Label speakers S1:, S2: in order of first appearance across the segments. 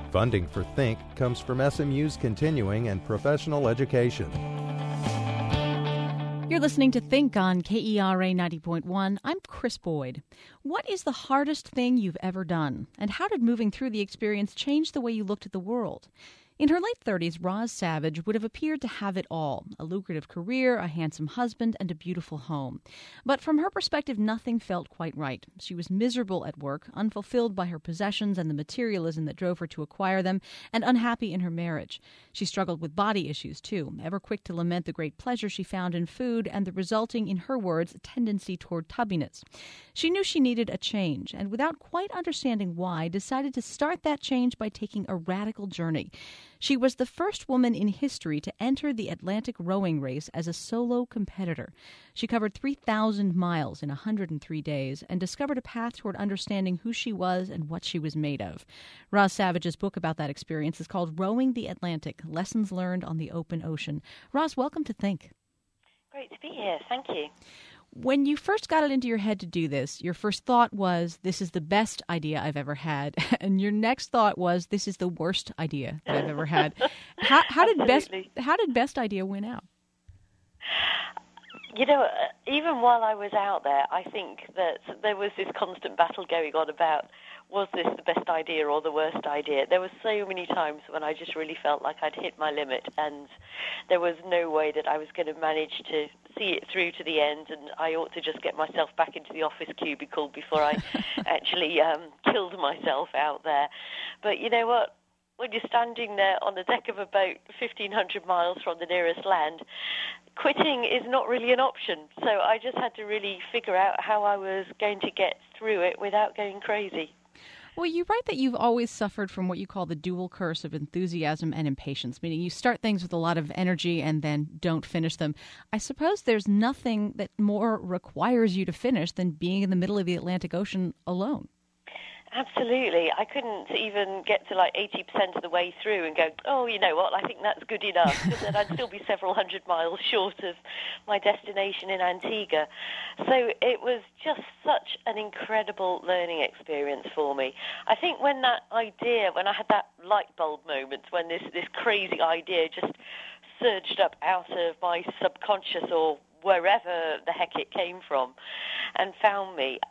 S1: Funding for Think comes from SMU's continuing and professional education.
S2: You're listening to Think on KERA 90.1. I'm Chris Boyd. What is the hardest thing you've ever done? And how did moving through the experience change the way you looked at the world? In her late 30s, Roz Savage would have appeared to have it all: a lucrative career, a handsome husband, and a beautiful home. But from her perspective, nothing felt quite right. She was miserable at work, unfulfilled by her possessions and the materialism that drove her to acquire them, and unhappy in her marriage. She struggled with body issues, too, ever quick to lament the great pleasure she found in food and the resulting, in her words, tendency toward tubbiness. She knew she needed a change, and without quite understanding why, decided to start that change by taking a radical journey. She was the first woman in history to enter the Atlantic rowing race as a solo competitor. She covered 3,000 miles in 103 days and discovered a path toward understanding who she was and what she was made of. Roz Savage's book about that experience is called Rowing the Atlantic: Lessons Learned on the Open Ocean. Roz, welcome to Think.
S3: Great to be here. Thank you.
S2: When you first got it into your head to do this, your first thought was, this is the best idea I've ever had. And your next thought was, this is the worst idea that I've ever had. How did best idea win out?
S3: You know, even while I was out there, I think that there was this constant battle going on about, was this the best idea or the worst idea? There were so many times when I just really felt like I'd hit my limit and there was no way that I was going to manage to see it through to the end, and I ought to just get myself back into the office cubicle before I actually killed myself out there. But you know what? When you're standing there on the deck of a boat 1,500 miles from the nearest land, quitting is not really an option. So I just had to really figure out how I was going to get through it without going crazy.
S2: Well, you write that you've always suffered from what you call the dual curse of enthusiasm and impatience, meaning you start things with a lot of energy and then don't finish them. I suppose there's nothing that more requires you to finish than being in the middle of the Atlantic Ocean alone.
S3: Absolutely. I couldn't even get to like 80% of the way through and go, oh, you know what, I think that's good enough, because then I'd still be several hundred miles short of my destination in Antigua. So it was just such an incredible learning experience for me. I think when I had that light bulb moment, when this crazy idea just surged up out of my subconscious or wherever the heck it came from and found me,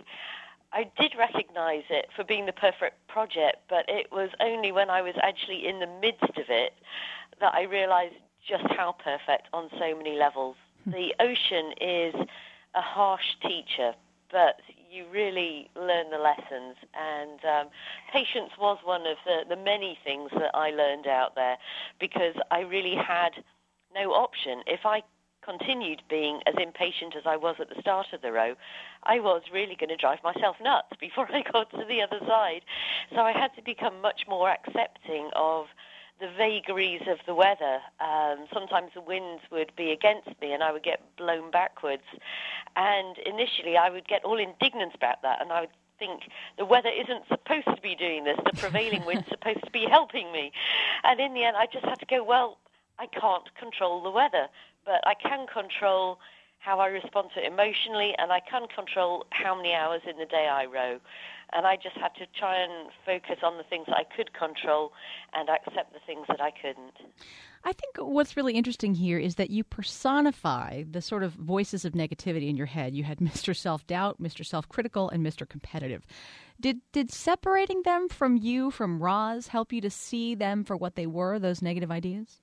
S3: I did recognize it for being the perfect project, but it was only when I was actually in the midst of it that I realized just how perfect on so many levels. The ocean is a harsh teacher, but you really learn the lessons, and patience was one of the many things that I learned out there, because I really had no option. If I continued being as impatient as I was at the start of the row, I was really going to drive myself nuts before I got to the other side. So I had to become much more accepting of the vagaries of the weather. Sometimes the winds would be against me and I would get blown backwards. And initially I would get all indignant about that, and I would think the weather isn't supposed to be doing this. The prevailing wind's supposed to be helping me. And in the end I just had to go, well, I can't control the weather, but I can control how I respond to it emotionally, and I can control how many hours in the day I row. And I just had to try and focus on the things that I could control and accept the things that I couldn't.
S2: I think what's really interesting here is that you personify the sort of voices of negativity in your head. You had Mr. Self-Doubt, Mr. Self-Critical, and Mr. Competitive. Did separating them from you, from Roz, help you to see them for what they were, those negative ideas?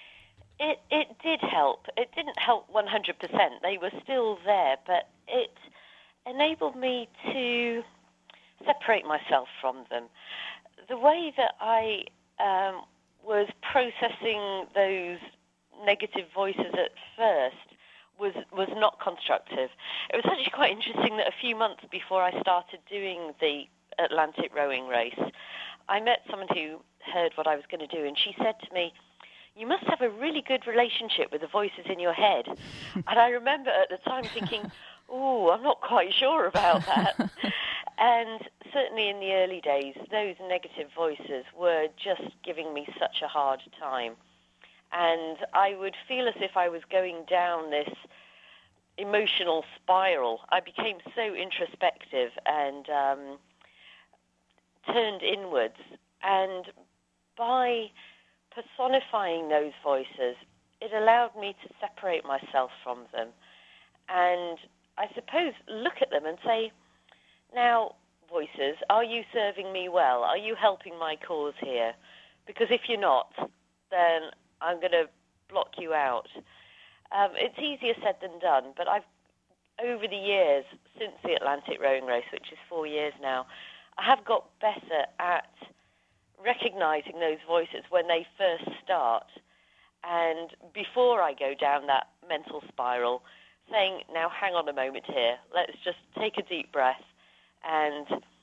S3: It did help. It didn't help 100%. They were still there, but it enabled me to separate myself from them. The way that I was processing those negative voices at first was not constructive. It was actually quite interesting that a few months before I started doing the Atlantic rowing race, I met someone who heard what I was going to do, and she said to me, you must have a really good relationship with the voices in your head. And I remember at the time thinking, oh, I'm not quite sure about that. And certainly in the early days, those negative voices were just giving me such a hard time. And I would feel as if I was going down this emotional spiral. I became so introspective and turned inwards And by personifying those voices, it allowed me to separate myself from them and, I suppose, look at them and say, now, voices, are you serving me well? Are you helping my cause here? Because if you're not, then I'm going to block you out. It's easier said than done, but over the years, since the Atlantic Rowing Race, which is 4 years now, I have got better at recognizing those voices when they first start, and before I go down that mental spiral, saying, now hang on a moment here, let's just take a deep breath, and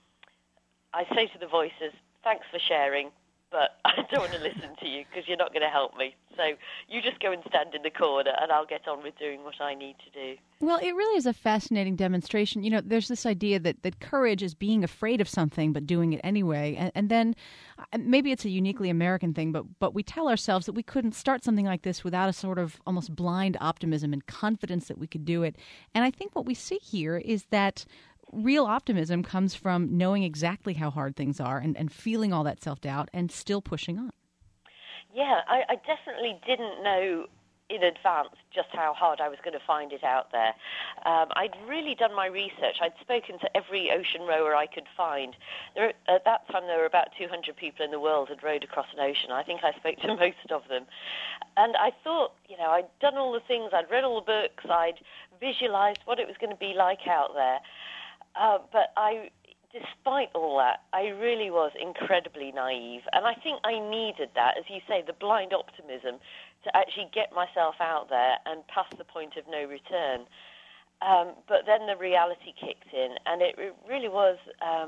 S3: I say to the voices, thanks for sharing, but I don't want to listen to you because you're not going to help me. So you just go and stand in the corner and I'll get on with doing what I need to do.
S2: Well, it really is a fascinating demonstration. You know, there's this idea that courage is being afraid of something but doing it anyway. And then maybe it's a uniquely American thing, but we tell ourselves that we couldn't start something like this without a sort of almost blind optimism and confidence that we could do it. And I think what we see here is that real optimism comes from knowing exactly how hard things are and feeling all that self-doubt and still pushing on.
S3: Yeah, I definitely didn't know in advance just how hard I was going to find it out there. I'd really done my research. I'd spoken to every ocean rower I could find. At that time, there were about 200 people in the world who'd rowed across an ocean. I think I spoke to most of them. And I thought, I'd done all the things. I'd read all the books. I'd visualized what it was going to be like out there. But despite all that, I really was incredibly naive. And I think I needed that, as you say, the blind optimism to actually get myself out there and past the point of no return. But then the reality kicked in, and it really was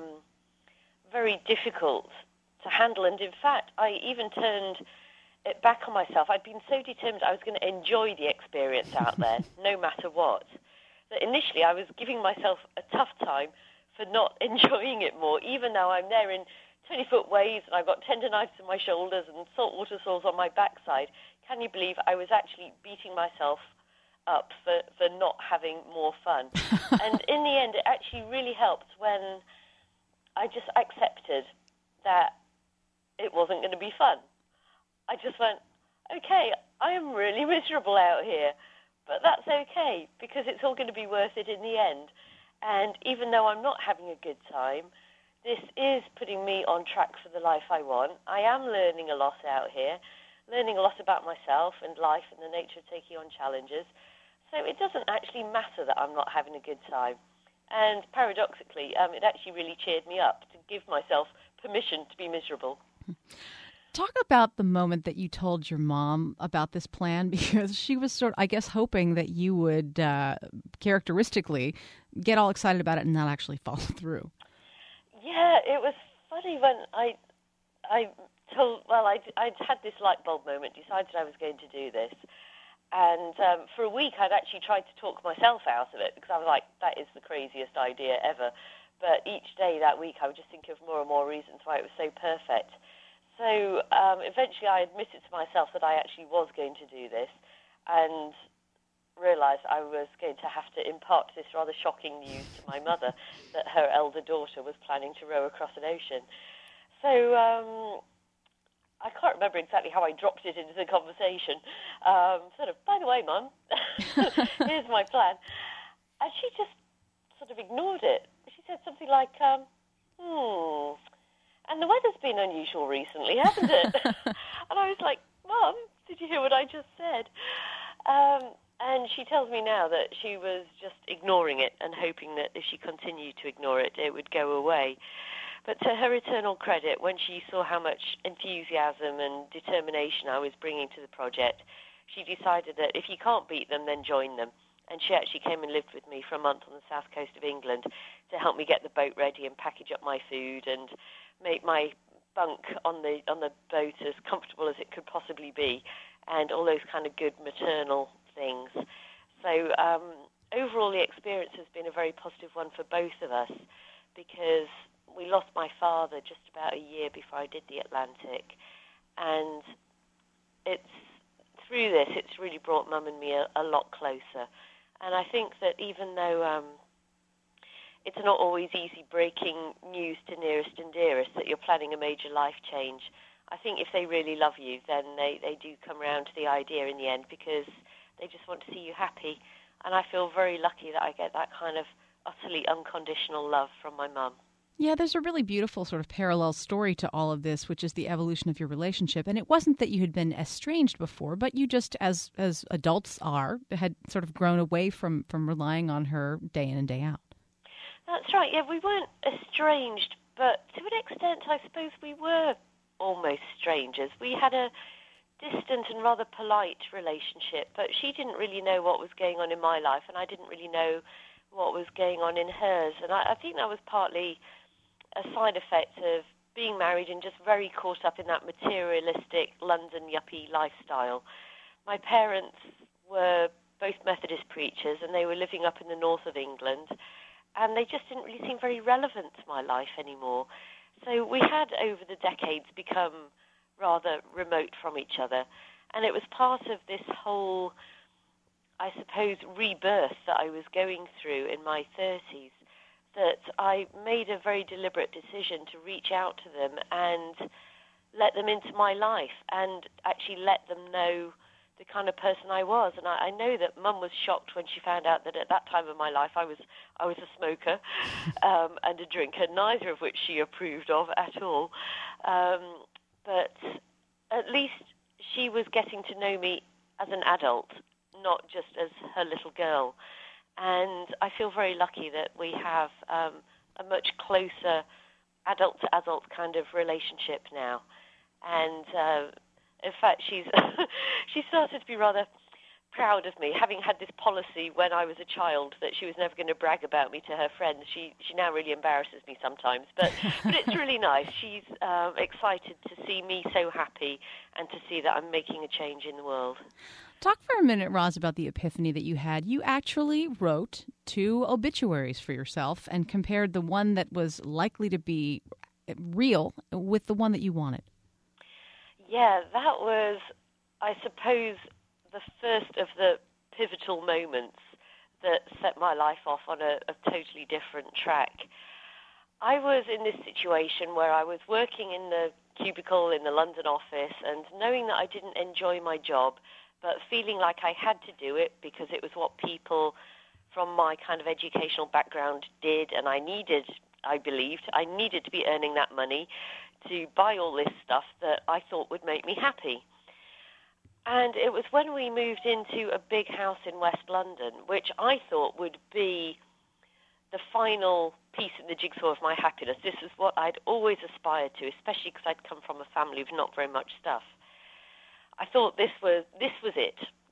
S3: very difficult to handle. And in fact, I even turned it back on myself. I'd been so determined I was going to enjoy the experience out there, no matter what, that initially I was giving myself a tough time for not enjoying it more, even though I'm there in 20-foot waves and I've got tendonitis in my shoulders and saltwater sores on my backside. Can you believe I was actually beating myself up for not having more fun? And in the end, it actually really helped when I just accepted that it wasn't going to be fun. I just went, okay, I am really miserable out here, but that's okay because it's all going to be worth it in the end. And even though I'm not having a good time, this is putting me on track for the life I want. I am learning a lot out here, learning a lot about myself and life and the nature of taking on challenges. So it doesn't actually matter that I'm not having a good time. And paradoxically, it actually really cheered me up to give myself permission to be miserable.
S2: Talk about the moment that you told your mom about this plan, because she was sort of, I guess, hoping that you would characteristically get all excited about it and not actually follow through.
S3: Yeah, it was funny when I'd had this light bulb moment, decided I was going to do this. And for a week, I'd actually tried to talk myself out of it because I was like, that is the craziest idea ever. But each day that week, I would just think of more and more reasons why it was so perfect. So eventually I admitted to myself that I actually was going to do this and realised I was going to have to impart this rather shocking news to my mother that her elder daughter was planning to row across an ocean. So I can't remember exactly how I dropped it into the conversation. Sort of, by the way, Mum, here's my plan. And she just sort of ignored it. She said something like, and the weather's been unusual recently, hasn't it? And I was like, Mum, did you hear what I just said? And she tells me now that she was just ignoring it and hoping that if she continued to ignore it, it would go away. But to her eternal credit, when she saw how much enthusiasm and determination I was bringing to the project, she decided that if you can't beat them, then join them. And she actually came and lived with me for a month on the south coast of England to help me get the boat ready and package up my food and make my bunk on the boat as comfortable as it could possibly be, and all those kind of good maternal things. So overall, the experience has been a very positive one for both of us because we lost my father just about a year before I did the Atlantic, and through this, it's really brought Mum and me a lot closer. And I think that even though it's not always easy breaking news to nearest and dearest that you're planning a major life change. I think if they really love you, then they do come around to the idea in the end because they just want to see you happy. And I feel very lucky that I get that kind of utterly unconditional love from my mum.
S2: Yeah, there's a really beautiful sort of parallel story to all of this, which is the evolution of your relationship. And it wasn't that you had been estranged before, but you just, as adults are, had sort of grown away from relying on her day in and day out.
S3: That's right. Yeah, we weren't estranged, but to an extent, I suppose we were almost strangers. We had a distant and rather polite relationship, but she didn't really know what was going on in my life, and I didn't really know what was going on in hers. And I think that was partly a side effect of being married and just very caught up in that materialistic London yuppie lifestyle. My parents were both Methodist preachers, and they were living up in the north of England, and they just didn't really seem very relevant to my life anymore. So we had, over the decades, become rather remote from each other. And it was part of this whole, I suppose, rebirth that I was going through in my 30s that I made a very deliberate decision to reach out to them and let them into my life and actually let them know the kind of person I was. And I know that Mum was shocked when she found out that at that time of my life I was a smoker and a drinker, neither of which she approved of at all. But at least she was getting to know me as an adult, not just as her little girl. And I feel very lucky that we have a much closer adult-to-adult kind of relationship now. And in fact, she started to be rather proud of me, having had this policy when I was a child that she was never going to brag about me to her friends. She now really embarrasses me sometimes, but it's really nice. She's excited to see me so happy and to see that I'm making a change in the world.
S2: Talk for a minute, Roz, about the epiphany that you had. You actually wrote 2 obituaries for yourself and compared the one that was likely to be real with the one that you wanted. Yeah,
S3: that was, I suppose, the first of the pivotal moments that set my life off on a totally different track. I was in this situation where I was working in the cubicle in the London office and knowing that I didn't enjoy my job, but feeling like I had to do it because it was what people from my kind of educational background did, and I believed I needed to be earning that money to buy all this stuff that I thought would make me happy. And it was when we moved into a big house in West London, which I thought would be the final piece in the jigsaw of my happiness. This is what I'd always aspired to, especially because I'd come from a family with not very much stuff. I thought this was it.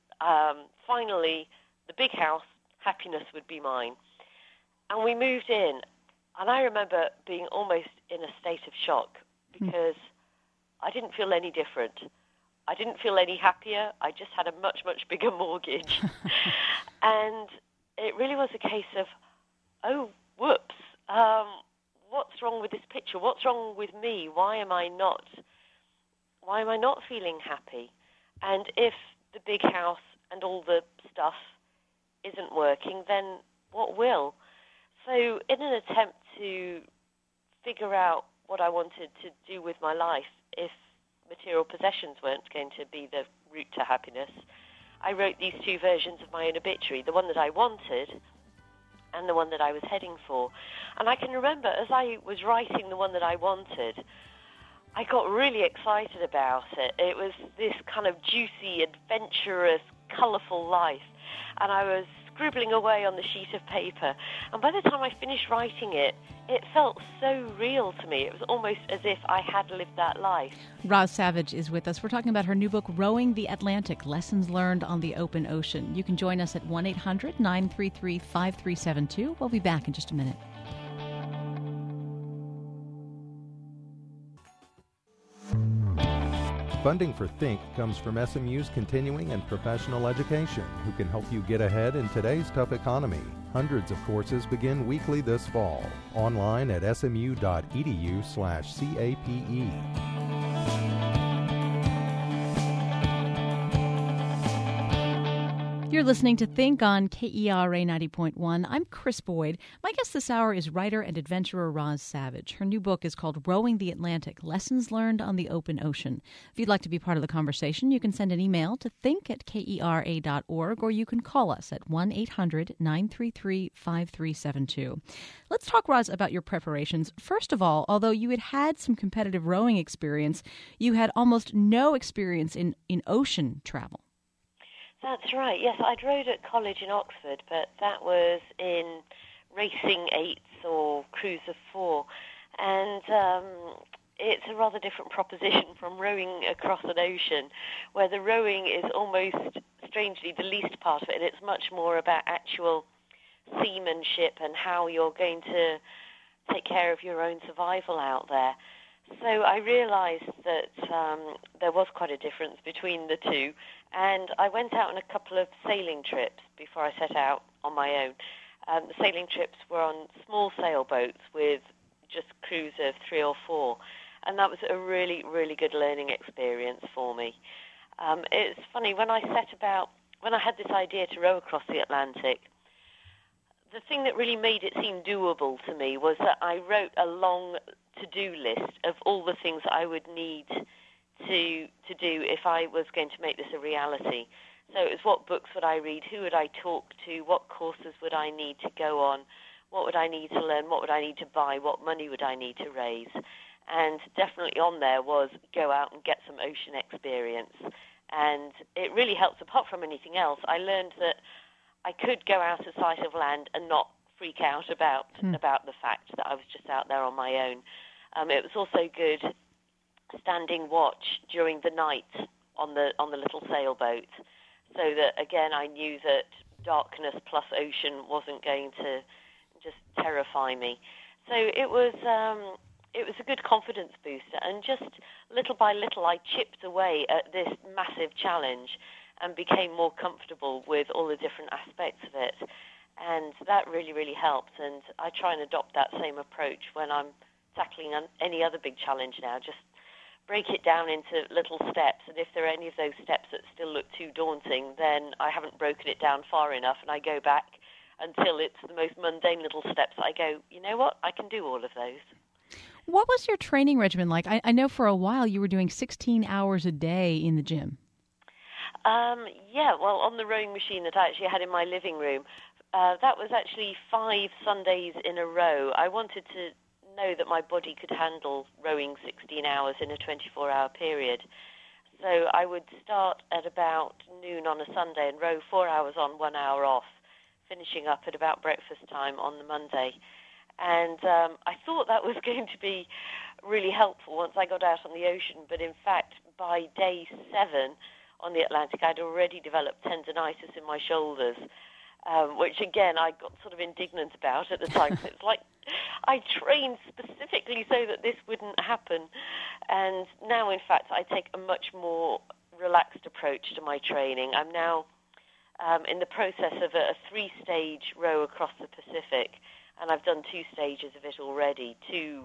S3: Finally, the big house, happiness would be mine. And we moved in, and I remember being almost in a state of shock because I didn't feel any different. I didn't feel any happier. I just had a much, much bigger mortgage. And it really was a case of, oh, whoops, what's wrong with this picture? What's wrong with me? Why am I not feeling happy? And if the big house and all the stuff isn't working, then what will? So in an attempt to figure out what I wanted to do with my life, if material possessions weren't going to be the route to happiness, I wrote these 2 versions of my own obituary, the one that I wanted and the one that I was heading for. And I can remember as I was writing the one that I wanted, I got really excited about it. It was this kind of juicy, adventurous, colourful life. And I was scribbling away on the sheet of paper. And by the time I finished writing it, it felt so real to me. It was almost as if I had lived that life.
S2: Roz Savage is with us. We're talking about her new book, Rowing the Atlantic, Lessons Learned on the Open Ocean. You can join us at 1-800-933-5372. We'll be back in just a minute.
S1: Funding for Think comes from SMU's continuing and professional education, who can help you get ahead in today's tough economy. Hundreds of courses begin weekly this fall. Online at smu.edu/CAPE.
S2: You're listening to Think on KERA 90.1. I'm Chris Boyd. My guest this hour is writer and adventurer Roz Savage. Her new book is called Rowing the Atlantic, Lessons Learned on the Open Ocean. If you'd like to be part of the conversation, you can send an email to think@kera.org, or you can call us at 1-800-933-5372. Let's talk, Roz, about your preparations. First of all, although you had had some competitive rowing experience, you had almost no experience in ocean travel.
S3: That's right. Yes, I'd rowed at college in Oxford, but that was in racing eights or cruise of four. And it's a rather different proposition from rowing across an ocean, where the rowing is almost, strangely, the least part of it. It's much more about actual seamanship and how you're going to take care of your own survival out there. So I realized that there was quite a difference between the two, and I went out on a couple of sailing trips before I set out on my own. The sailing trips were on small sailboats with just crews of 3 or 4, and that was a really, really good learning experience for me. It's funny, when I had this idea to row across the Atlantic, the thing that really made it seem doable to me was that I wrote a long to-do list of all the things I would need to do if I was going to make this a reality. So it was, what books would I read, who would I talk to, what courses would I need to go on, what would I need to learn, what would I need to buy, what money would I need to raise. And definitely on there was go out and get some ocean experience. And it really helps. Apart from anything else, I learned that I could go out of sight of land and not freak out about the fact that I was just out there on my own. It was also good standing watch during the night on the little sailboat, so that again I knew that darkness plus ocean wasn't going to just terrify me. So it was a good confidence booster, and just little by little I chipped away at this massive challenge and became more comfortable with all the different aspects of it. And that really, really helped. And I try and adopt that same approach when I'm tackling any other big challenge now. Just break it down into little steps. And if there are any of those steps that still look too daunting, then I haven't broken it down far enough. And I go back until it's the most mundane little steps. I go, you know what? I can do all of those.
S2: What was your training regimen like? I know for a while you were doing 16 hours a day in the gym.
S3: Well, on the rowing machine that I actually had in my living room, that was actually 5 Sundays in a row. I wanted to know that my body could handle rowing 16 hours in a 24-hour period. So I would start at about noon on a Sunday and row 4 hours on, 1 hour off, finishing up at about breakfast time on the Monday. And I thought that was going to be really helpful once I got out on the ocean, but in fact, by day 7 on the Atlantic, I'd already developed tendinitis in my shoulders, which, again, I got sort of indignant about at the time. So it's like I trained specifically so that this wouldn't happen. And now, in fact, I take a much more relaxed approach to my training. I'm now in the process of a 3-stage row across the Pacific, and I've done 2 stages of it already, 2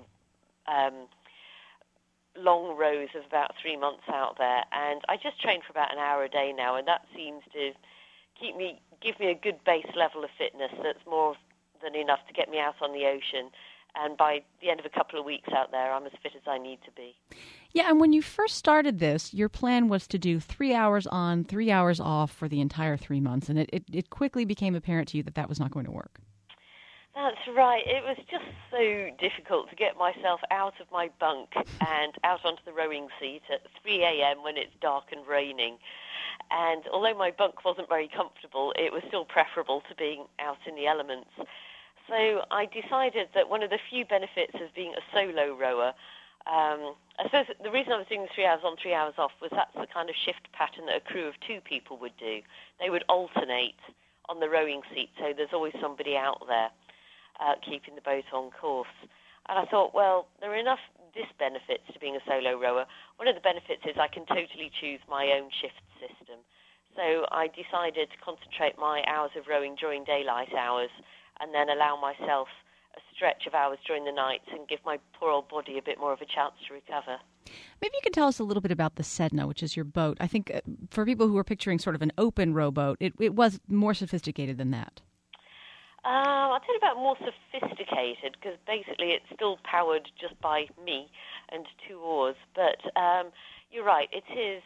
S3: long rows of about 3 months out there, and I just train for about an hour a day now, and that seems to give me a good base level of fitness that's more than enough to get me out on the ocean. And by the end of a couple of weeks out there, I'm as fit as I need to be.
S2: Yeah, and when you first started this, your plan was to do 3 hours on, 3 hours off for the entire 3 months, and it quickly became apparent to you that was not going to work.
S3: That's right. It was just so difficult to get myself out of my bunk and out onto the rowing seat at 3 a.m. when it's dark and raining. And although my bunk wasn't very comfortable, it was still preferable to being out in the elements. So I decided that one of the few benefits of being a solo rower, I suppose the reason I was doing the 3 hours on, 3 hours off was that's the kind of shift pattern that a crew of 2 people would do. They would alternate on the rowing seat, so there's always somebody out there keeping the boat on course. And I thought, well, there are enough disbenefits to being a solo rower. One of the benefits is I can totally choose my own shift system. So I decided to concentrate my hours of rowing during daylight hours and then allow myself a stretch of hours during the night and give my poor old body a bit more of a chance to recover.
S2: Maybe you could tell us a little bit about the Sedna, which is your boat. I think for people who are picturing sort of an open rowboat, it was more sophisticated than that.
S3: I'll tell you about more sophisticated, because basically it's still powered just by me and 2 oars. But you're right, it is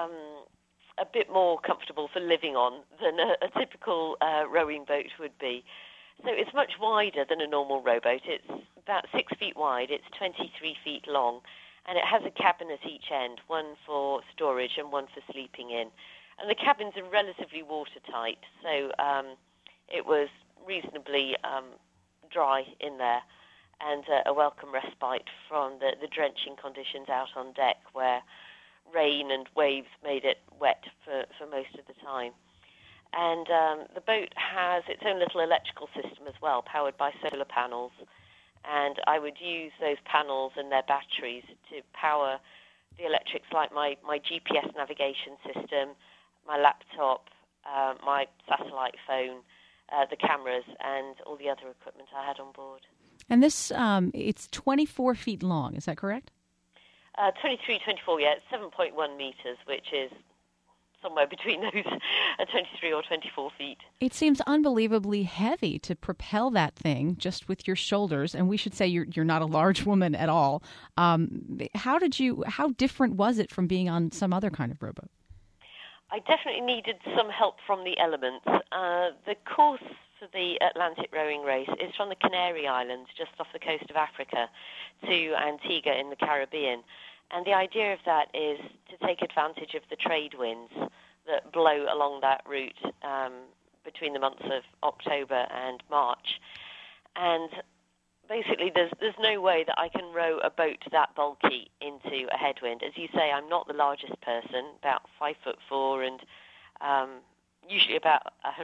S3: a bit more comfortable for living on than a typical rowing boat would be. So it's much wider than a normal rowboat. It's about 6 feet wide, it's 23 feet long, and it has a cabin at each end, one for storage and one for sleeping in. And the cabins are relatively watertight, so it was reasonably dry in there, and a welcome respite from the drenching conditions out on deck, where rain and waves made it wet for most of the time. And the boat has its own little electrical system as well, powered by solar panels. And I would use those panels and their batteries to power the electrics, like my GPS navigation system, my laptop, my satellite phone, the cameras, and all the other equipment I had on board.
S2: And this, it's 24 feet long, is that correct?
S3: 23, 24, yeah, it's 7.1 meters, which is somewhere between those 23 or 24 feet. It
S2: seems unbelievably heavy to propel that thing just with your shoulders, and we should say you're not a large woman at all. How different was it from being on some other kind of rowboat?
S3: I definitely needed some help from the elements. The course for the Atlantic rowing race is from the Canary Islands, just off the coast of Africa, to Antigua in the Caribbean. And the idea of that is to take advantage of the trade winds that blow along that route between the months of October and March. And basically, there's no way that I can row a boat that bulky into a headwind. As you say, I'm not the largest person, about 5'4", and usually about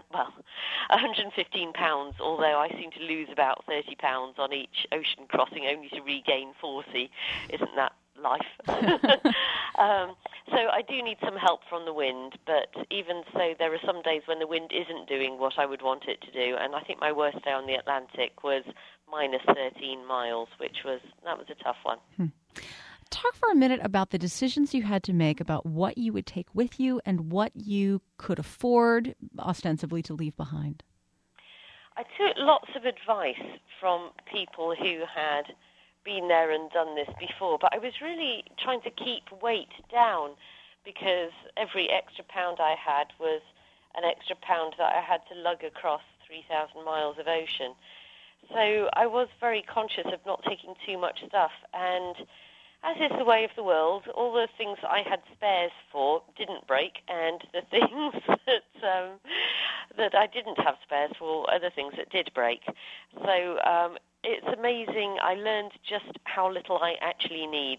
S3: 115 pounds. Although I seem to lose about 30 pounds on each ocean crossing, only to regain 40. Isn't that life? So I do need some help from the wind, but even so, there are some days when the wind isn't doing what I would want it to do, and I think my worst day on the Atlantic was minus 13 miles, that was a tough one.
S2: Talk for a minute about the decisions you had to make about what you would take with you and what you could afford, ostensibly, to leave behind.
S3: I took lots of advice from people who had been there and done this before, but I was really trying to keep weight down, because every extra pound I had was an extra pound that I had to lug across 3,000 miles of ocean. So I was very conscious of not taking too much stuff, and as is the way of the world, all the things that I had spares for didn't break, and the things that I didn't have spares for are the things that did break. So it's amazing. I learned just how little I actually need.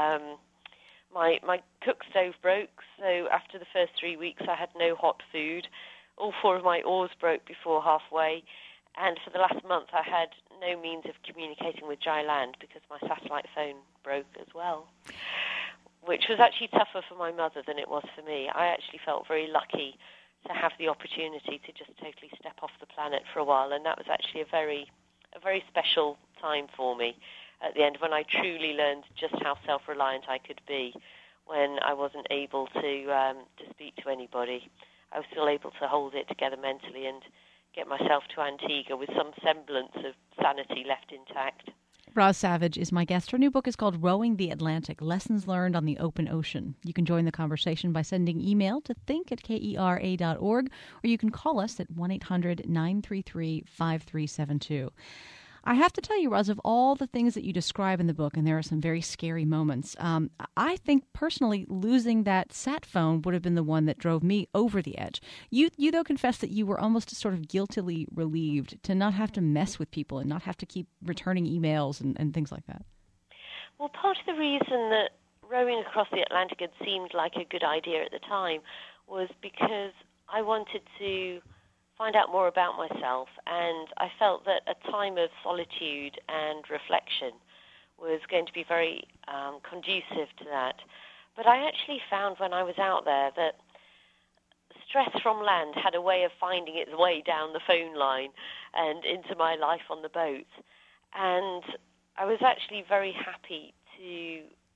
S3: My cook stove broke, so after the first 3 weeks I had no hot food. All 4 of my oars broke before halfway, and for the last month I had no means of communicating with dry land because my satellite phone broke as well, which was actually tougher for my mother than it was for me. I actually felt very lucky to have the opportunity to just totally step off the planet for a while, and that was actually a very special time for me at the end, when I truly learned just how self-reliant I could be when I wasn't able to speak to anybody. I was still able to hold it together mentally and get myself to Antigua with some semblance of sanity left intact.
S2: Roz Savage is my guest. Her new book is called Rowing the Atlantic, Lessons Learned on the Open Ocean. You can join the conversation by sending email to think@kera.org, or you can call us at 1-800-933-5372. I have to tell you, Roz, of all the things that you describe in the book, and there are some very scary moments, I think personally losing that sat phone would have been the one that drove me over the edge. You though, confessed that you were almost sort of guiltily relieved to not have to mess with people and not have to keep returning emails and things like that.
S3: Well, part of the reason that rowing across the Atlantic had seemed like a good idea at the time was because I wanted to find out more about myself, and I felt that a time of solitude and reflection was going to be very conducive to that. But I actually found when I was out there that stress from land had a way of finding its way down the phone line and into my life on the boat. And I was actually very happy to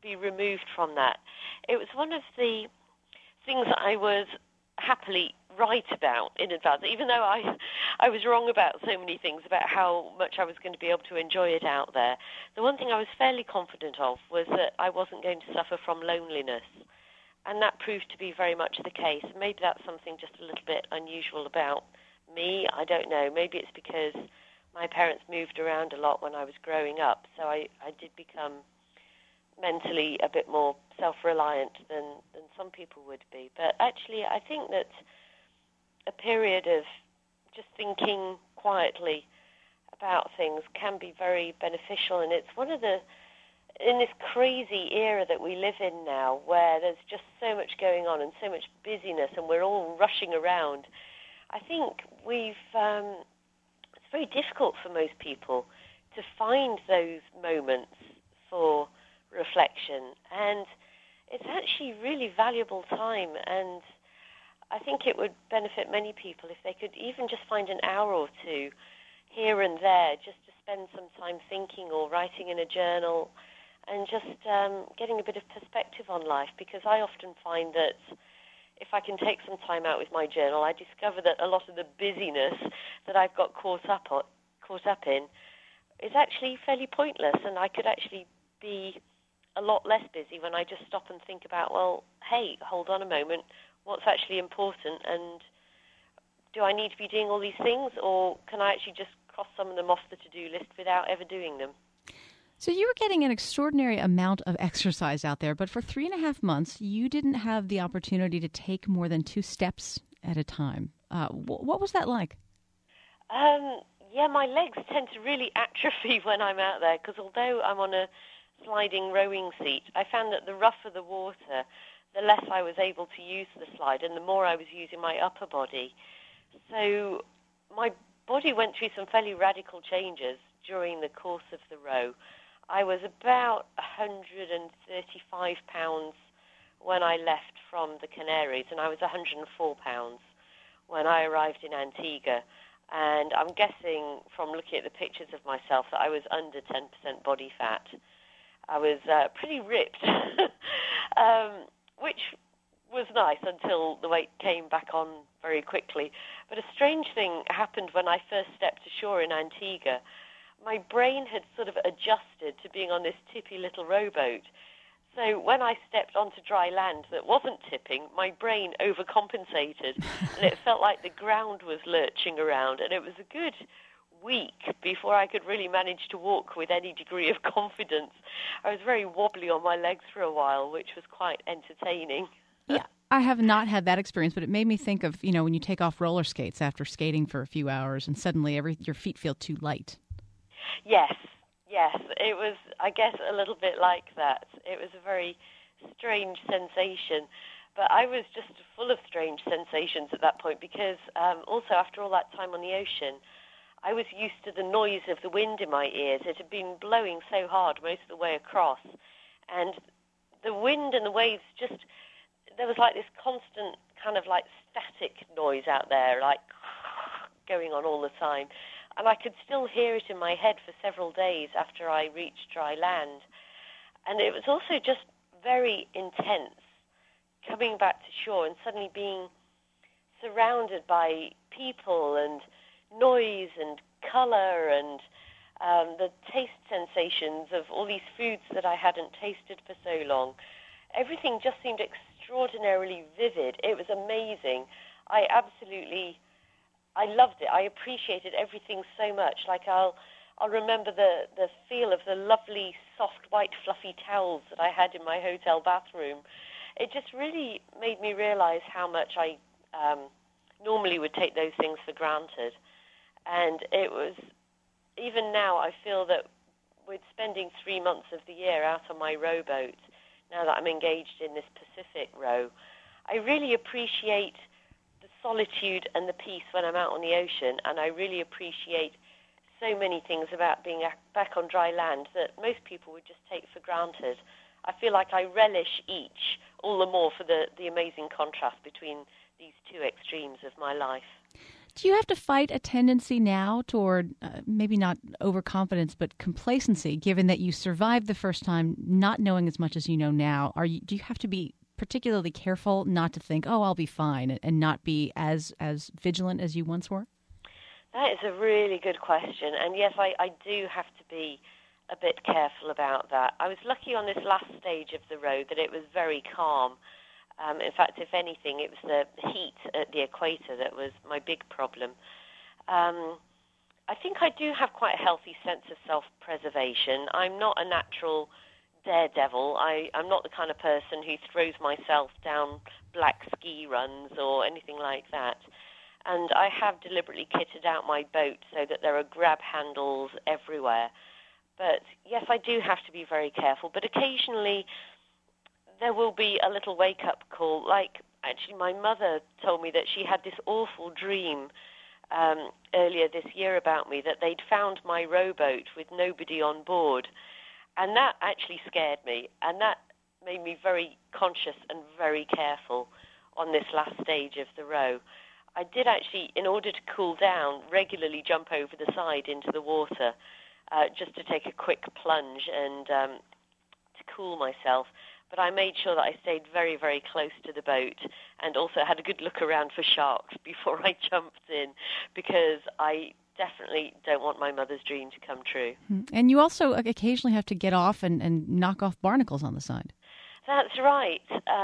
S3: be removed from that. It was one of the things that I was happily right about in advance, even though I was wrong about so many things, about how much I was going to be able to enjoy it out there. The one thing I was fairly confident of was that I wasn't going to suffer from loneliness, and that proved to be very much the case. Maybe that's something just a little bit unusual about me. I don't know. Maybe it's because my parents moved around a lot when I was growing up, so I did become mentally a bit more self-reliant than some people would be. But actually, I think that a period of just thinking quietly about things can be very beneficial, and it's one of the, in this crazy era that we live in now, where there's just so much going on and so much busyness, and we're all rushing around, I think it's very difficult for most people to find those moments for reflection, and it's actually really valuable time, and I think it would benefit many people if they could even just find an hour or two here and there just to spend some time thinking or writing in a journal and just getting a bit of perspective on life, because I often find that if I can take some time out with my journal, I discover that a lot of the busyness that I've got caught up in is actually fairly pointless, and I could actually be a lot less busy when I just stop and think about, well, hey, hold on a moment, what's actually important, and do I need to be doing all these things, or can I actually just cross some of them off the to-do list without ever doing them?
S2: So you were getting an extraordinary amount of exercise out there, but for 3.5 months, you didn't have the opportunity to take more than 2 steps at a time. What was that like?
S3: Yeah, my legs tend to really atrophy when I'm out there, because although I'm on a sliding rowing seat, I found that the rougher the water, the less I was able to use the slide, and the more I was using my upper body. So my body went through some fairly radical changes during the course of the row. I was about 135 pounds when I left from the Canaries, and I was 104 pounds when I arrived in Antigua. And I'm guessing from looking at the pictures of myself that I was under 10% body fat. I was pretty ripped, which was nice until the weight came back on very quickly. But a strange thing happened when I first stepped ashore in Antigua. My brain had sort of adjusted to being on this tippy little rowboat. So when I stepped onto dry land that wasn't tipping, my brain overcompensated, and it felt like the ground was lurching around, and it was a good week before I could really manage to walk with any degree of confidence. I was very wobbly on my legs for a while, which was quite entertaining.
S2: Yeah, I have not had that experience, but it made me think of, when you take off roller skates after skating for a few hours and suddenly your feet feel too light.
S3: Yes, it was, I guess, a little bit like that. It was a very strange sensation, but I was just full of strange sensations at that point because also after all that time on the ocean, I was used to the noise of the wind in my ears. It had been blowing so hard most of the way across, and the wind and the waves just, there was like this constant kind of like static noise out there, like going on all the time. And I could still hear it in my head for several days after I reached dry land. And it was also just very intense coming back to shore and suddenly being surrounded by people and noise and color and the taste sensations of all these foods that I hadn't tasted for so long. Everything just seemed extraordinarily vivid. It was amazing. I loved it. I appreciated everything so much. Like I'll remember the feel of the lovely, soft, white, fluffy towels that I had in my hotel bathroom. It just really made me realize how much I normally would take those things for granted. And it was, even now, I feel that with spending 3 months of the year out on my rowboat, now that I'm engaged in this Pacific row, I really appreciate the solitude and the peace when I'm out on the ocean, and I really appreciate so many things about being back on dry land that most people would just take for granted. I feel like I relish each all the more for the amazing contrast between these two extremes of my life.
S2: Do you have to fight a tendency now toward maybe not overconfidence, but complacency, given that you survived the first time not knowing as much as you know now? Do you have to be particularly careful not to think, oh, I'll be fine, and not be as vigilant as you once were?
S3: That is a really good question. And yes, I do have to be a bit careful about that. I was lucky on this last stage of the road that it was very calm. In fact, if anything, it was the heat at the equator that was my big problem. I think I do have quite a healthy sense of self-preservation. I'm not a natural daredevil. I'm not the kind of person who throws myself down black ski runs or anything like that. And I have deliberately kitted out my boat so that there are grab handles everywhere. But yes, I do have to be very careful. But occasionally there will be a little wake-up call. Like, actually, my mother told me that she had this awful dream earlier this year about me, that they'd found my rowboat with nobody on board. And that actually scared me. And that made me very conscious and very careful on this last stage of the row. I did actually, in order to cool down, regularly jump over the side into the water just to take a quick plunge and to cool myself. But I made sure that I stayed very, very close to the boat and also had a good look around for sharks before I jumped in, because I definitely don't want my mother's dream to come true.
S2: And you also occasionally have to get off and knock off barnacles on the side.
S3: That's right.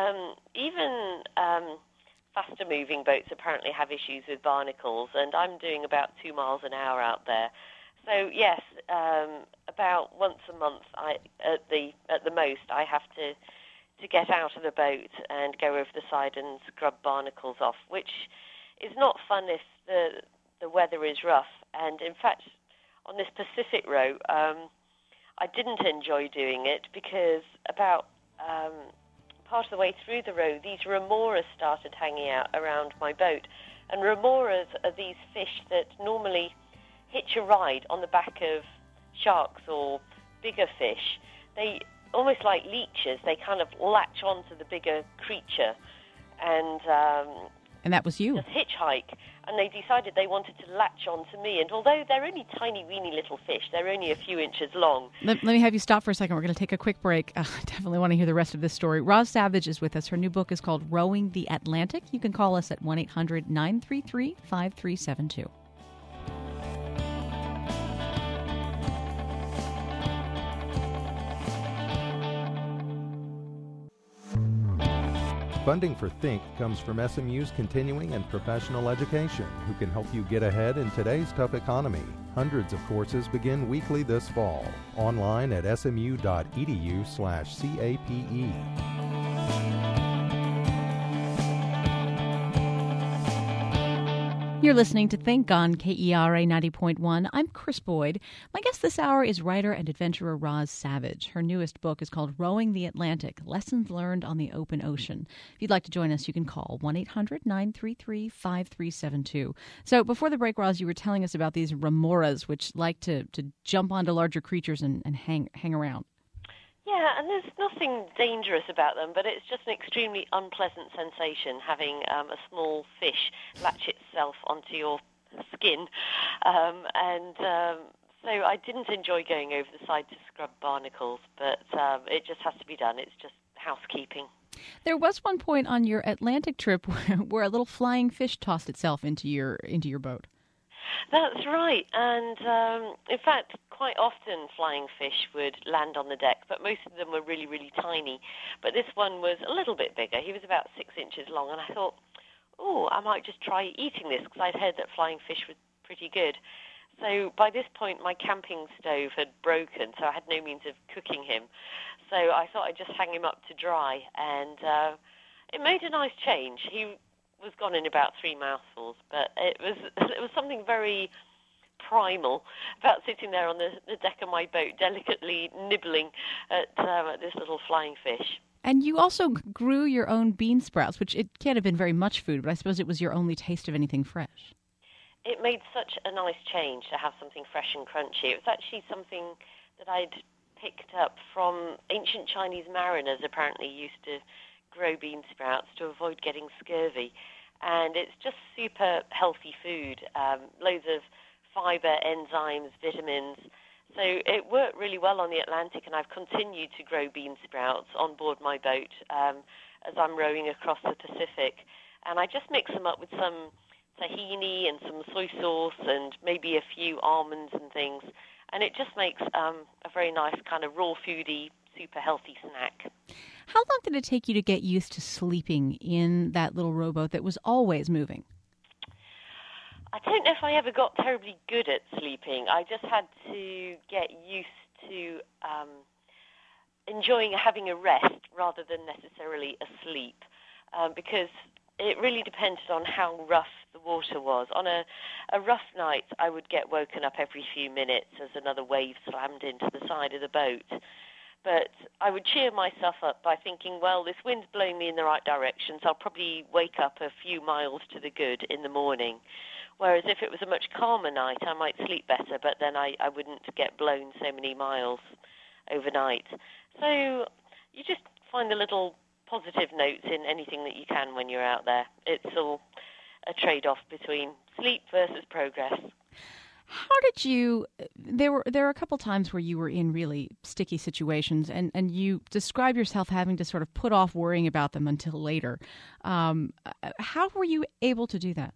S3: Even faster-moving boats apparently have issues with barnacles, and I'm doing about 2 miles an hour out there. So yes, about once a month, at the most, I have to get out of the boat and go over the side and scrub barnacles off, which is not fun if the weather is rough. And in fact, on this Pacific row, I didn't enjoy doing it because about part of the way through the row, these remoras started hanging out around my boat. And remoras are these fish that normally hitch a ride on the back of sharks or bigger fish. They, almost like leeches, they kind of latch onto the bigger creature and
S2: that was you.
S3: Just hitchhike. And they decided they wanted to latch onto me. And although they're only tiny, weeny little fish, they're only a few inches long.
S2: Let me have you stop for a second. We're going to take a quick break. I definitely want to hear the rest of this story. Roz Savage is with us. Her new book is called Rowing the Atlantic. You can call us at 1-800-933-5372.
S1: Funding for Think comes from SMU's continuing and professional education, who can help you get ahead in today's tough economy. Hundreds of courses begin weekly this fall. Online at smu.edu/CAPE.
S2: You're listening to Think on KERA 90.1. I'm Chris Boyd. My guest this hour is writer and adventurer Roz Savage. Her newest book is called Rowing the Atlantic, Lessons Learned on the Open Ocean. If you'd like to join us, you can call 1-800-933-5372. So before the break, Roz, you were telling us about these remoras, which like to jump onto larger creatures and hang around.
S3: Yeah, and there's nothing dangerous about them, but it's just an extremely unpleasant sensation having a small fish latch itself onto your skin. So I didn't enjoy going over the side to scrub barnacles, but it just has to be done. It's just housekeeping.
S2: There was one point on your Atlantic trip where a little flying fish tossed itself into your boat.
S3: That's right, and in fact, quite often flying fish would land on the deck, but most of them were really, really tiny. But this one was a little bit bigger. He was about 6 inches long, and I thought, I might just try eating this, because I'd heard that flying fish was pretty good. So by this point, my camping stove had broken, so I had no means of cooking him. So I thought I'd just hang him up to dry, and it made a nice change. He was gone in about 3 mouthfuls, but it was something very primal about sitting there on the deck of my boat, delicately nibbling at this little flying fish.
S2: And you also grew your own bean sprouts, which it can't have been very much food, but I suppose it was your only taste of anything fresh.
S3: It made such a nice change to have something fresh and crunchy. It was actually something that I'd picked up from ancient Chinese mariners, apparently used to grow bean sprouts to avoid getting scurvy. and it's just super healthy food, loads of fiber, enzymes, vitamins. So it worked really well on the Atlantic, and I've continued to grow bean sprouts on board my boat as I'm rowing across the Pacific. And I just mix them up with some tahini and some soy sauce and maybe a few almonds and things. And it just makes a very nice kind of raw foody, super healthy snack.
S2: How long did it take you to get used to sleeping in that little rowboat that was always moving?
S3: I don't know if I ever got terribly good at sleeping. I just had to get used to enjoying having a rest rather than necessarily asleep, because it really depended on how rough the water was. On a rough night, I would get woken up every few minutes as another wave slammed into the side of the boat. But I would cheer myself up by thinking, well, this wind's blowing me in the right direction, so I'll probably wake up a few miles to the good in the morning. Whereas if it was a much calmer night, I might sleep better, but then I wouldn't get blown so many miles overnight. So you just find the little positive notes in anything that you can when you're out there. It's all a trade-off between sleep versus progress.
S2: How did you? There were a couple times where you were in really sticky situations, and you describe yourself having to sort of put off worrying about them until later. How were you able to do that?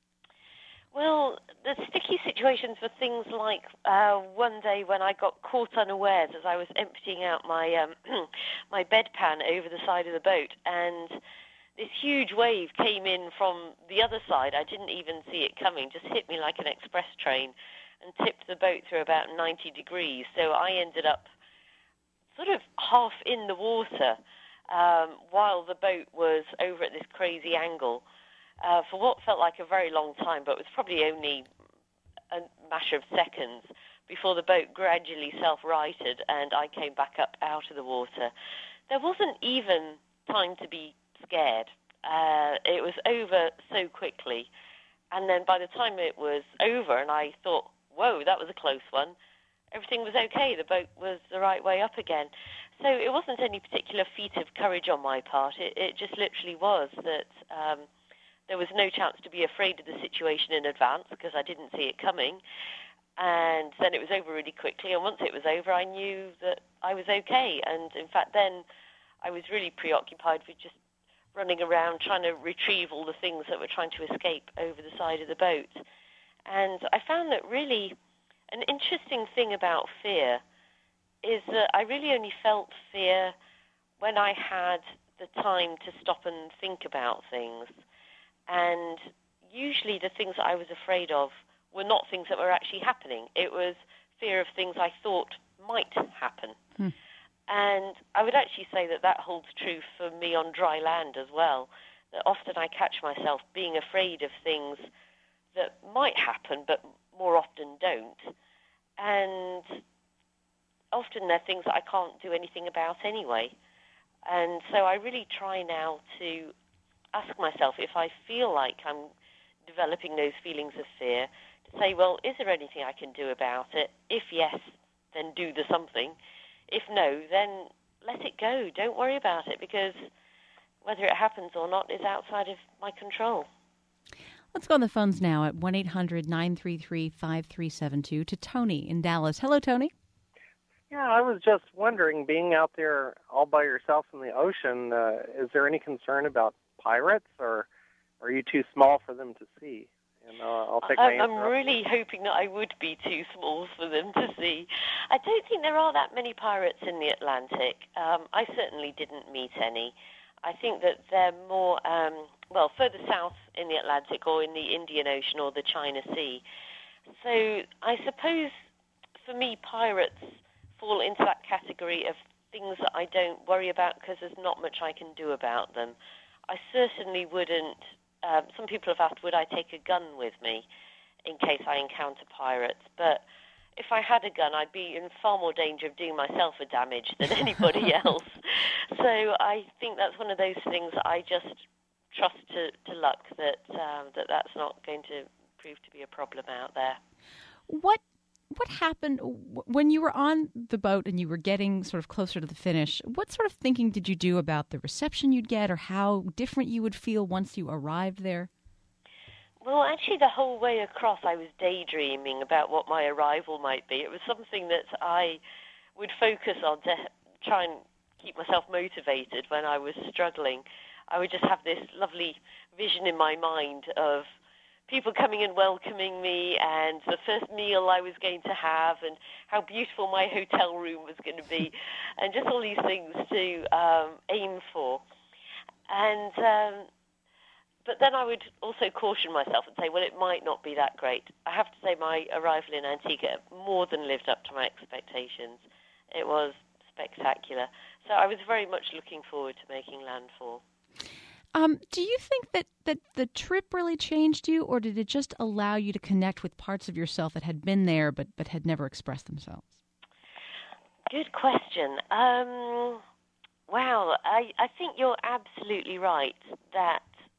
S3: Well, the sticky situations were things like one day when I got caught unawares as I was emptying out my my bedpan over the side of the boat, and this huge wave came in from the other side. I didn't even see it coming, just hit me like an express train and tipped the boat through about 90 degrees. So I ended up sort of half in the water while the boat was over at this crazy angle for what felt like a very long time, but was probably only a matter of seconds before the boat gradually self-righted and I came back up out of the water. There wasn't even time to be scared. It was over so quickly, and then by the time it was over and I thought, whoa, that was a close one, everything was okay. The boat was the right way up again. So it wasn't any particular feat of courage on my part. It just literally was that there was no chance to be afraid of the situation in advance because I didn't see it coming, and then it was over really quickly, and once it was over I knew that I was okay. And in fact then I was really preoccupied with just running around trying to retrieve all the things that were trying to escape over the side of the boat. And I found that really an interesting thing about fear is that I really only felt fear when I had the time to stop and think about things. And usually the things that I was afraid of were not things that were actually happening. It was fear of things I thought might happen. And I would actually say that that holds true for me on dry land as well, that often I catch myself being afraid of things that might happen but more often don't. And often they're things that I can't do anything about anyway. And so I really try now to ask myself if I feel like I'm developing those feelings of fear, to say, well, is there anything I can do about it? If yes, then do the something. If no, then let it go. Don't worry about it, because whether it happens or not is outside of my control.
S2: Let's go on the phones now at 1-800-933-5372 to Tony in Dallas. Hello, Tony.
S4: Yeah, I was just wondering, being out there all by yourself in the ocean, is there any concern about pirates, or are you too small for them to see? And I'll take my answer.
S3: I'm really hoping that I would be too small for them to see. I don't think there are that many pirates in the Atlantic. I certainly didn't meet any. I think that they're more, further south in the Atlantic or in the Indian Ocean or the China Sea. So I suppose for me, pirates fall into that category of things that I don't worry about because there's not much I can do about them. I certainly wouldn't. Some people have asked, would I take a gun with me in case I encounter pirates? But if I had a gun, I'd be in far more danger of doing myself a damage than anybody else. So I think that's one of those things that I just trust to luck that that's not going to prove to be a problem out there.
S2: What What happened when you were on the boat and you were getting sort of closer to the finish? What sort of thinking did you do about the reception you'd get or how different you would feel once you arrived there?
S3: Well, actually, the whole way across, I was daydreaming about what my arrival might be. It was something that I would focus on to try and keep myself motivated when I was struggling. I would just have this lovely vision in my mind of people coming and welcoming me and the first meal I was going to have and how beautiful my hotel room was going to be and just all these things to aim for. And but then I would also caution myself and say, well, it might not be that great. I have to say my arrival in Antigua more than lived up to my expectations. It was spectacular. So I was very much looking forward to making landfall.
S2: Do you think that the trip really changed you, or did it just allow you to connect with parts of yourself that had been there but had never expressed themselves?
S3: Good question. Wow, I think you're absolutely right that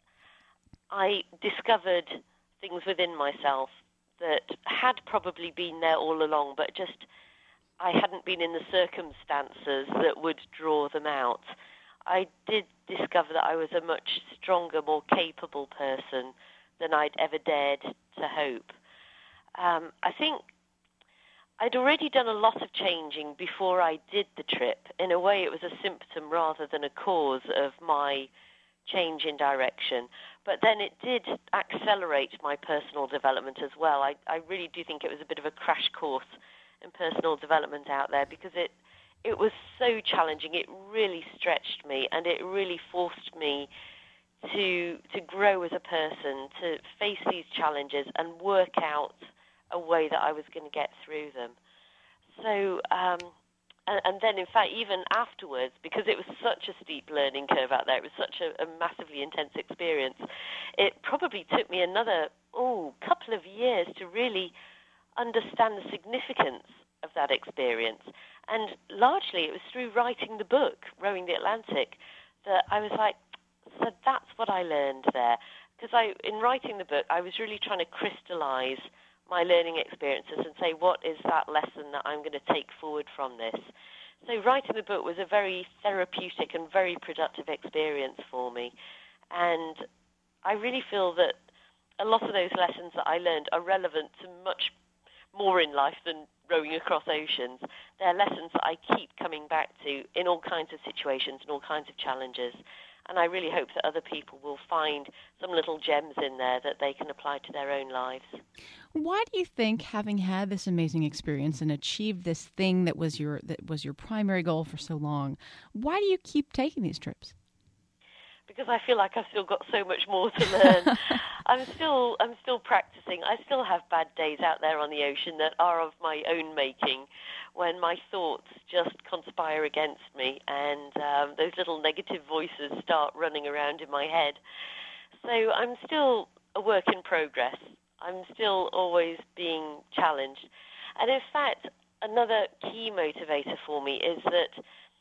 S3: I discovered things within myself that had probably been there all along, but just I hadn't been in the circumstances that would draw them out. I did discover that I was a much stronger, more capable person than I'd ever dared to hope. I think I'd already done a lot of changing before I did the trip. In a way, it was a symptom rather than a cause of my change in direction. But then it did accelerate my personal development as well. I really do think it was a bit of a crash course in personal development out there because it was so challenging. It really stretched me, and it really forced me to grow as a person, to face these challenges and work out a way that I was going to get through them. So, and then, in fact, even afterwards, because it was such a steep learning curve out there, it was such a massively intense experience, it probably took me another couple of years to really understand the significance of that experience. And largely it was through writing the book, Rowing the Atlantic, that I was like, so that's what I learned there. Because in writing the book, I was really trying to crystallize my learning experiences and say, what is that lesson that I'm going to take forward from this? So writing the book was a very therapeutic and very productive experience for me. And I really feel that a lot of those lessons that I learned are relevant to much more in life than rowing across oceans. They're lessons that I keep coming back to in all kinds of situations and all kinds of challenges. And I really hope that other people will find some little gems in there that they can apply to their own lives.
S2: Why do you think, having had this amazing experience and achieved this thing that was your primary goal for so long, why do you keep taking these trips?
S3: Because I feel like I've still got so much more to learn. I'm still practicing. I still have bad days out there on the ocean that are of my own making, when my thoughts just conspire against me and those little negative voices start running around in my head. So I'm still a work in progress. I'm still always being challenged. And in fact, another key motivator for me is that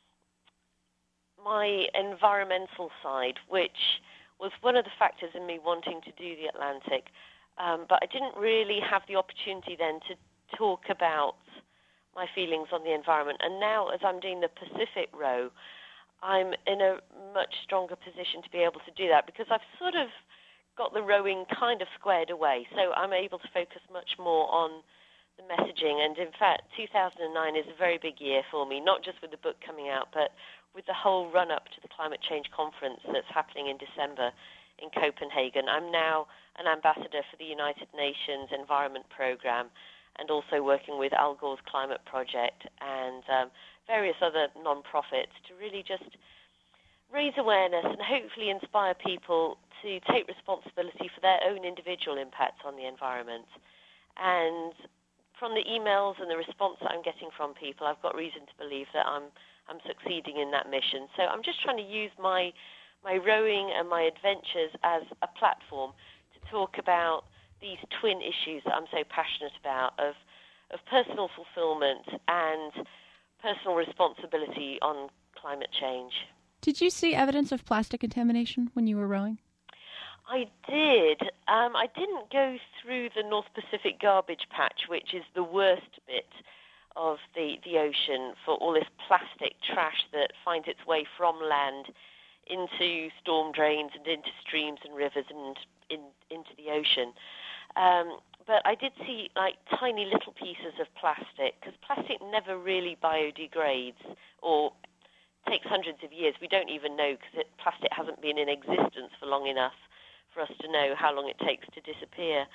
S3: my environmental side, which was one of the factors in me wanting to do the Atlantic, but I didn't really have the opportunity then to talk about my feelings on the environment. And now, as I'm doing the Pacific row, I'm in a much stronger position to be able to do that because I've sort of got the rowing kind of squared away. So I'm able to focus much more on the messaging. And in fact, 2009 is a very big year for me, not just with the book coming out, but with the whole run-up to the climate change conference that's happening in December in Copenhagen. I'm now an ambassador for the United Nations Environment Programme and also working with Al Gore's Climate Project and various other non-profits to really just raise awareness and hopefully inspire people to take responsibility for their own individual impact on the environment. And from the emails and the response that I'm getting from people, I've got reason to believe that I'm succeeding in that mission. So I'm just trying to use my rowing and my adventures as a platform to talk about these twin issues that I'm so passionate about of personal fulfillment and personal responsibility on climate change.
S2: Did you see evidence of plastic contamination when you were rowing?
S3: I did. I didn't go through the North Pacific garbage patch, which is the worst bit of the ocean for all this plastic trash that finds its way from land into storm drains and into streams and rivers and into the ocean. But I did see like tiny little pieces of plastic, because plastic never really biodegrades or takes hundreds of years. We don't even know, because plastic hasn't been in existence for long enough for us to know how long it takes to disappear.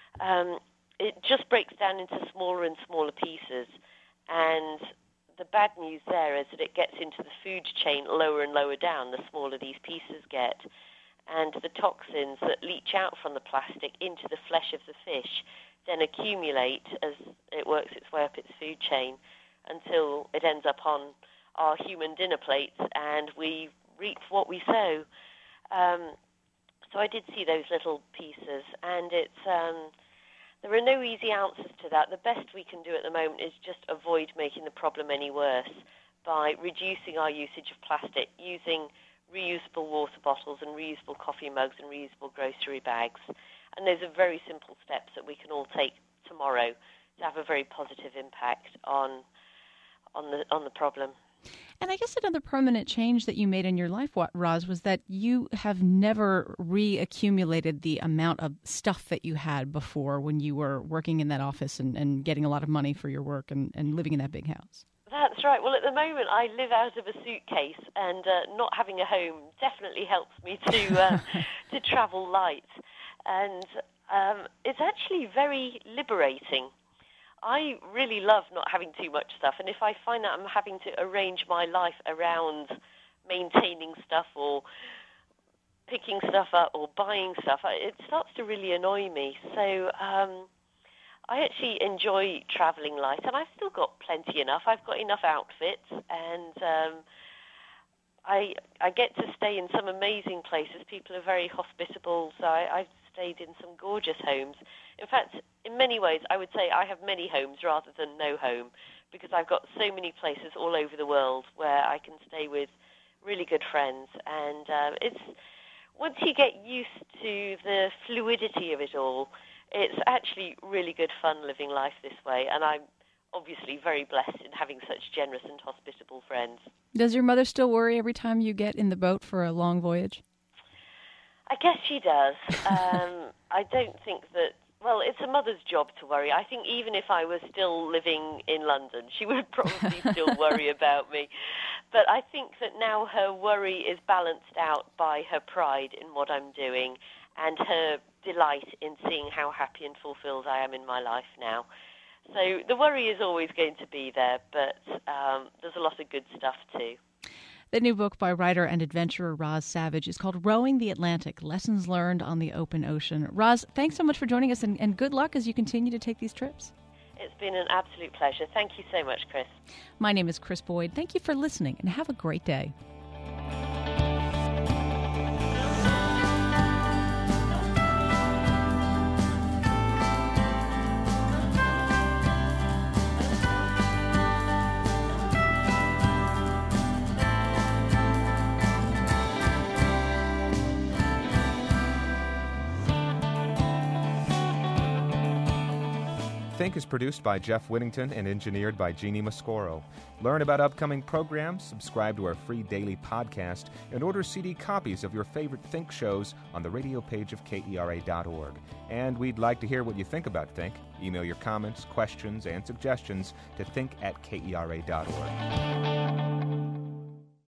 S3: It just breaks down into smaller and smaller pieces, and the bad news there is that it gets into the food chain lower and lower down the smaller these pieces get, and the toxins that leach out from the plastic into the flesh of the fish then accumulate as it works its way up its food chain until it ends up on our human dinner plates, and we reap what we sow. So I did see those little pieces, and there are no easy answers to that. The best we can do at the moment is just avoid making the problem any worse by reducing our usage of plastic, using reusable water bottles and reusable coffee mugs and reusable grocery bags. And those are very simple steps that we can all take tomorrow to have a very positive impact on the problem.
S2: And I guess another permanent change that you made in your life, Roz, was that you have never reaccumulated the amount of stuff that you had before when you were working in that office and getting a lot of money for your work and living in that big house.
S3: That's right. Well, at the moment, I live out of a suitcase, and not having a home definitely helps me to travel light. And it's actually very liberating. I really love not having too much stuff, and if I find that I'm having to arrange my life around maintaining stuff or picking stuff up or buying stuff, it starts to really annoy me. So I actually enjoy traveling light, and I've still got plenty enough. I've got enough outfits, and I get to stay in some amazing places. People are very hospitable, so I've stayed in some gorgeous homes. In fact, in many ways, I would say I have many homes rather than no home, because I've got so many places all over the world where I can stay with really good friends. And it's once you get used to the fluidity of it all, it's actually really good fun living life this way. And I'm obviously very blessed in having such generous and hospitable friends.
S2: Does your mother still worry every time you get in the boat for a long voyage?
S3: I guess she does. I don't think that... Well, it's a mother's job to worry. I think even if I was still living in London, she would probably still worry about me. But I think that now her worry is balanced out by her pride in what I'm doing and her delight in seeing how happy and fulfilled I am in my life now. So the worry is always going to be there, but there's a lot of good stuff too.
S2: The new book by writer and adventurer Roz Savage is called Rowing the Atlantic, Lessons Learned on the Open Ocean. Roz, thanks so much for joining us, and good luck as you continue to take these trips.
S3: It's been an absolute pleasure. Thank you so much, Chris.
S2: My name is Chris Boyd. Thank you for listening, and have a great day.
S1: Think is produced by Jeff Whittington and engineered by Jeannie Mascoro. Learn about upcoming programs, subscribe to our free daily podcast, and order CD copies of your favorite Think shows on the radio page of KERA.org. And we'd like to hear what you think about Think. Email your comments, questions, and suggestions to think@KERA.org.